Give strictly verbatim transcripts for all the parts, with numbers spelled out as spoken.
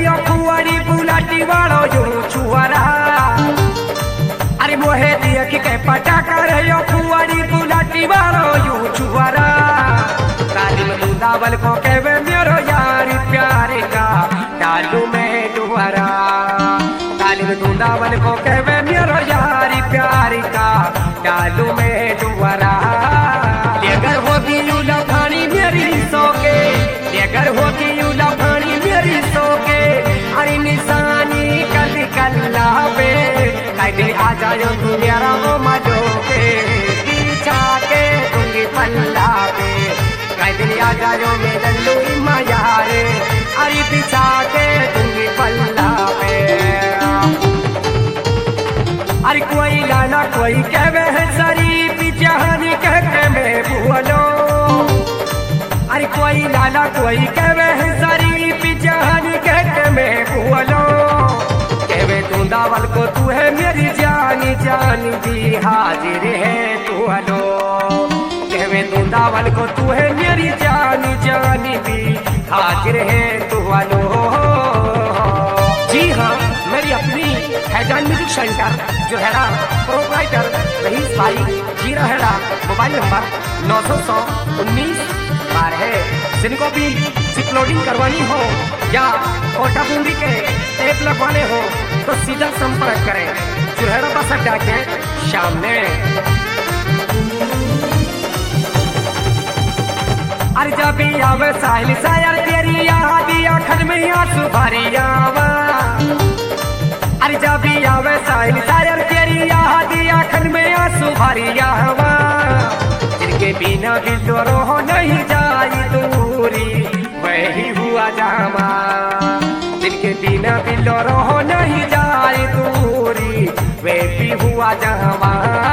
यो कुआरी बुलाटी वालो यो छुआरा अरे मोहे देख के पटा कर यो कुआरी बुलाटी वालो यो छुआरा ताली में दूधावल को कहवे मेरो यार प्यारे का डालू में डुआरा ताली में दूधावल को कहवे मेरो यार प्यारे का डालू में डुआरा लेकर होगी यू लफानी मेरी सोके लेकर होगी यू लफानी मेरी सोके अरे निशानी कल कल्ला पे कहीं आ जाओ तू मेरा वो मजो के पीछा के दूंगी पल्ला पे कहीं आ जाओ मेरा लुई मायारे अरे पीछा के दूंगी पल्ला पे अरे कोई लाना कोई कहवे है सरी पिछानी कह के मैं बोलो अरे कोई लाना कोई कहवे है सरी पिछानी कह के मैं बोलो कहवे दूधावल को तू है मेरी जानी जानी दी हाजिर है तू हलो कहवे दूधावल को तू है मेरी जानी जानी दी हाजिर है तू हलो जी हाँ मेरी अपनी हैजान म्यूजिक सेंटर जो है ना प्रोपराइटर रईस भाई जीरा हेड़ा मोबाइल नंबर नौ सौ सौ उन्नीस बार है जिनको भी सिप लोडिंग करवानी हो या कोटा बूंदी के टेप लगवाने हो तो सीधा संपर्क करें चुरहड़ा बस अड्डा के सामने। अरे जब भी आवे साहिल सायर तेरी याद आखन में आंसू भरी आवा अरे जब भी आवे साहिल सायर तेरी याद आखन में आंसू भरी आवा जिनके बिना भी तो रोह नहीं जाई दूरी वही हुआ जामा जिनके बिना भी तो रोह नहीं जाई दूरी वे भी हुआ जामा।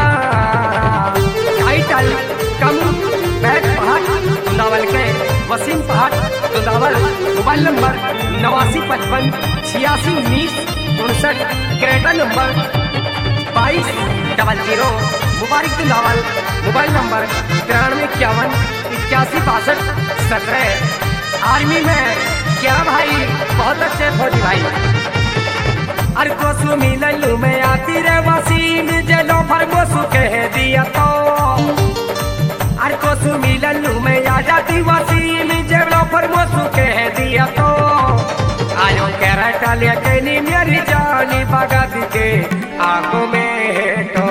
टाइटल कम बैठ पहाड़ दूधावल के वसीम पहाड़ दूधावल मोबाइल नंबर नवासी पचपन छियासी उन्नीस उनसठ क्रेटा नंबर बाईस डबल जीरो मुबारक दूधावल मोबाइल नंबर तिरानवे इक्यावन इक्यासी बासठ सत्रह। आर्मी में क्या भाई बहुत अच्छे फौजी भाई अरे कोसु मिललू में आती रे वसीम जेलो फर कोसु कह दिया तो अरे कोसु मिललू में आ जाती वसीम जेलो फर कोसु कह दिया तो आयो कैरेटा लेके नी मेरी जानी भगत के आंखों में तो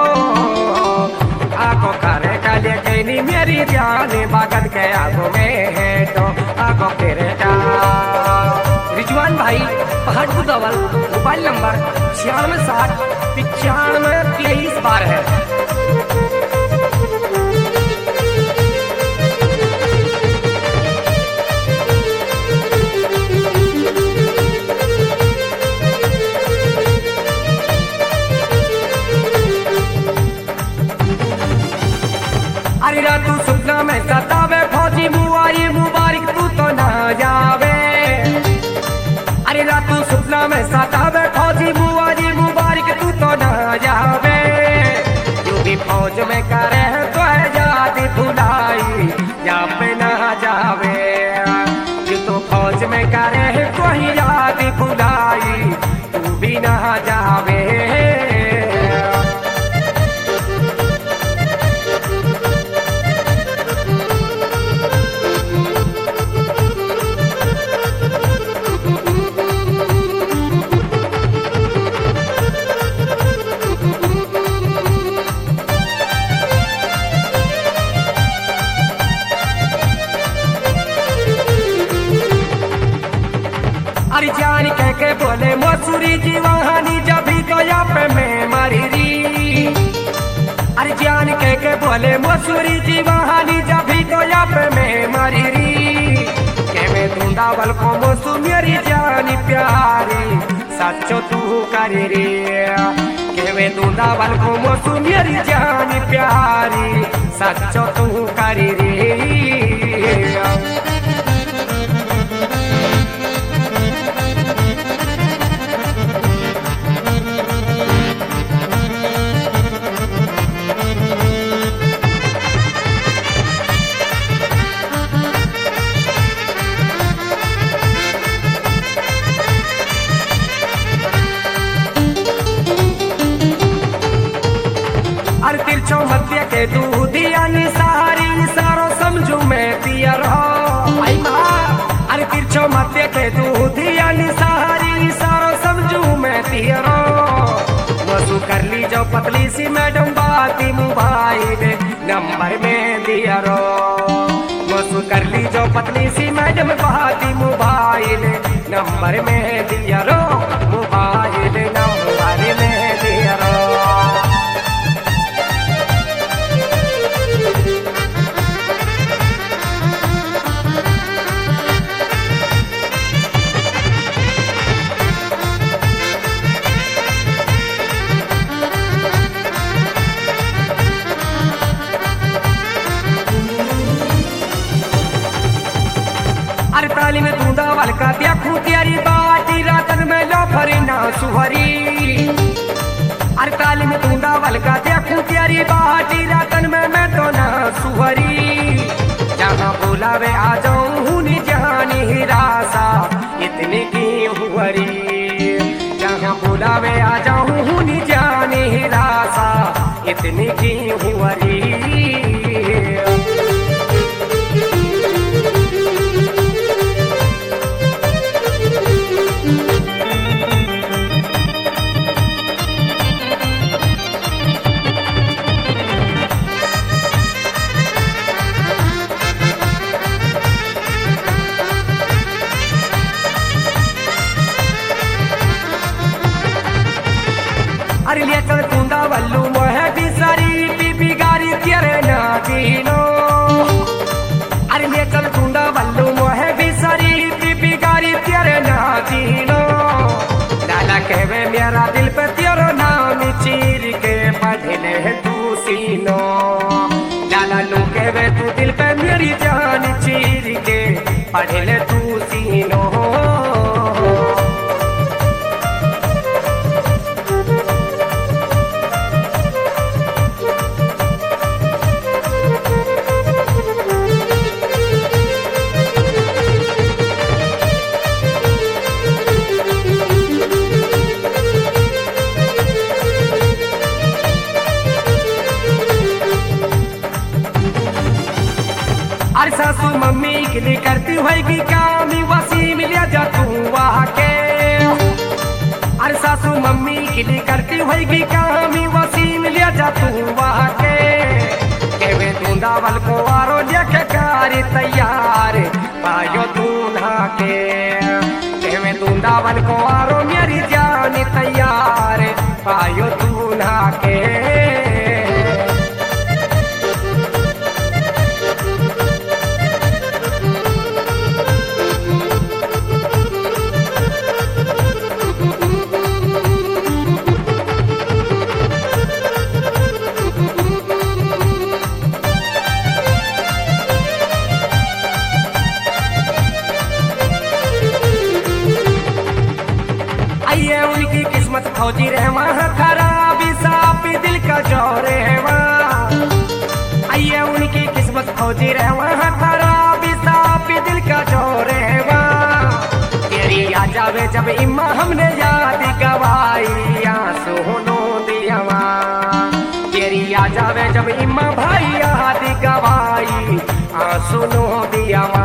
आंखों कैरेटा लेके नी मेरी जानी भगत के आंखों में तो आंखों कैरेटा। रिजवान भाई पहाड़ दूधावल मोबाइल नंबर छियानवे साठ पिचानवे तेईस बार है। अरे रातू सुपना में सतावे फौजी मुआरी मुबारक तू तो ना जावे अरे रातू सुपना में सतावे फौजी मुआरी मुबारक तू तो ना जावे जो भी फौज में करे तो है जाती भुलाई या पे ना जावे जो तो फौज में करे तो ही याद भुलाई तू भी ना जावे। अरे जान कह के बोले मसूरी जी वहानी जब भी गया पे मैं मरी री अरे जान कह के बोले मसूरी जी वहानी जब भी गया पे मैं मरी री के मैं दूधावल को मसू मेरी जानी प्यारी सच्चो तू करे रे के मैं दूधावल को मसू मेरी जानी प्यारी सच्चो तू करे रे। के दूध यानी सारी सारो समझू मैं पियर हो आई माँ अरे तिरछो मध्य के दूध यानी सारी सारो समझू मैं पियर हो वसु कर ली जो पतली सी मैडम बाती मोबाइल नंबर में दिया रो वसु कर ली जो पतली सी मैडम बाती मोबाइल नंबर में दिया रो मोबाइल नंबर में दिया रो। अरे ताली में दूंदा वालका देखूं तेरी बाटी रातन में लो भरी ना सुहरी अरे ताली में दूंदा वालका देखूं तेरी बाटी रातन में मैं तो ना सुहरी जहाँ बुलावे आ जाऊं हूँ नी जानी हिरासा इतनी की हुरी जहाँ बुलावे आ जाऊं हूँ नी जानी हिरासा इतनी की हुरी। अरे ले चल तूंदा वल्लू मोहे बिसारी बीबी गारी तेरे ना दीनो अरे ले चल तूंदा वल्लू मोहे बिसारी बीबी गारी तेरे ना दीनो लाला कहवे मेरा दिल पे तेरो नाम चीर के पढ़ले तू सीनो लाला नु कहवे तू दिल पे मेरी जान चीर के पढ़ले तू सीनो। अरे सासू मम्मी के लिए करती होगी काम वसीम ले जा तू वहाँ के अरे सासू मम्मी के लिए करती होगी काम वसीम ले जा तू वहाँ के केवे दूंदा वल को आरो देखे कारी तैयार पायो दूल्हा के केवे दूंदा वल को आरो मेरी जान तैयार पायो दूल्हा के। ये उनकी किस्मत फौजी रहवा खराबी सापी दिल का जोरे रहवा ये उनकी किस्मत फौजी रहवा खराबी सापी दिल का जोरे रहवा तेरी आ जावे जब इम्मा हमने याद गवाई आंसू नो दियावा तेरी आ जावे जब इम्मा भाई याद गवाई आंसू नो दियावा।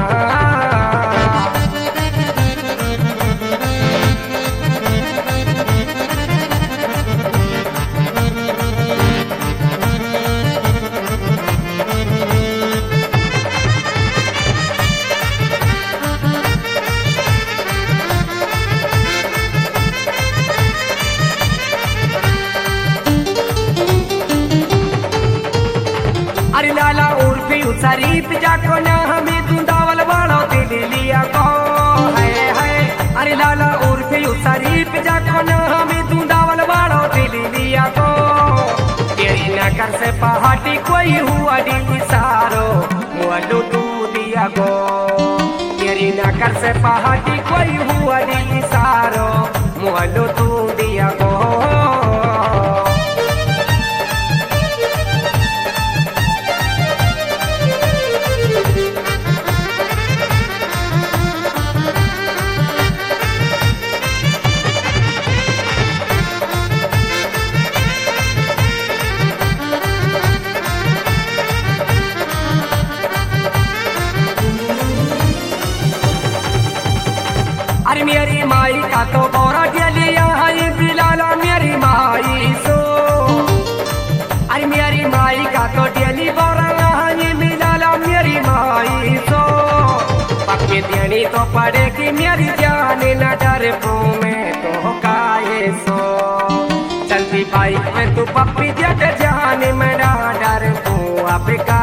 अरे लाला उर्फी शरीफ जाको ना हमें दूंदावल वालो दिल लिया को है है अरे लाला उर्फी शरीफ जाको ना हमें दूंदावल वालो दिल लिया को तेरी नगर से पहाड़ी कोई हुआ डी सारो मुअल्लू तू दिया गो तेरी नगर से पहाड़ी कोई हुआ डी सारो मुअल्लू तू दिया गो। माई का तो बोरा डेलिया है बिलाला मेरी माई सो। अरे मेरी माई का तो डेली बोरा है बिलाला मेरी माई सो। पक्की देनी तो पड़ेगी मेरी जान न डर पू मैं तो काहे सो। चलती बाइक में तू पप्पी दे जान मेरा डर पू अब का